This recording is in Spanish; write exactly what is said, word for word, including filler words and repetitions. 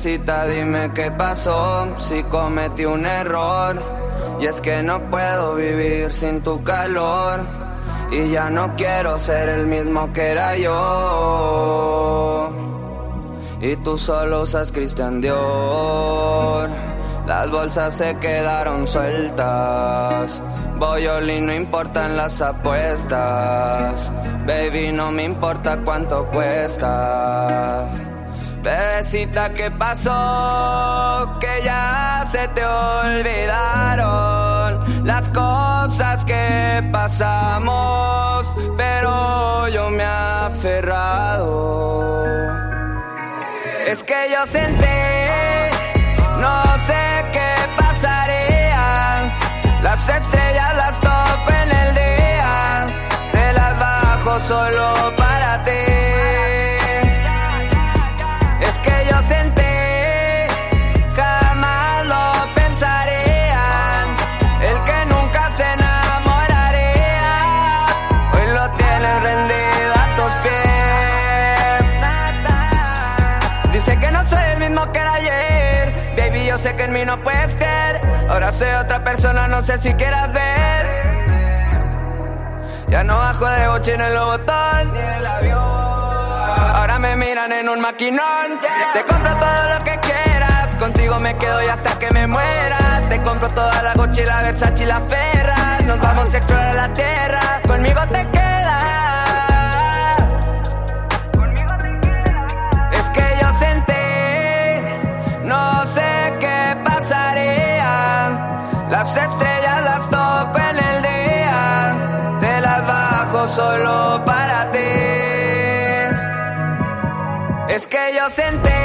Bebecita, dime qué pasó, si cometí un error. Y es que no puedo vivir sin tu calor. Y ya no quiero ser el mismo que era yo. Y tú solo usas Christian Dior. Las bolsas se quedaron sueltas. Boyolín, no importan las apuestas. Baby, no me importa cuánto cuestas. Bebecita, ¿qué pasó? Que ya se te olvidaron las cosas que pasamos, pero yo me he aferrado. Es que yo sentí, no sé qué pasaría. Las estrellas las toco en el día, te las bajo solo para ti. Es que yo sentí, jamás lo pensaría, el que nunca se enamoraría, hoy lo tienes rendido a tus pies. Dice que no soy el mismo que era ayer, baby, yo sé que en mí no puedes creer. Ahora soy otra persona, no sé si quieras ver. Ya no bajo de Gucci en el Lobotón ni el avión. Ahora me miran en un maquinón. Te compro todo lo que quieras, contigo me quedo y hasta que me muera. Te compro toda la Gucci, la Versace y la Ferra. Nos vamos a explorar la tierra, conmigo te quedas. Es que yo sentí, no sé qué pasaría. Las estrellas las toco en el día, te las bajo solo para ti. Es que yo sentí,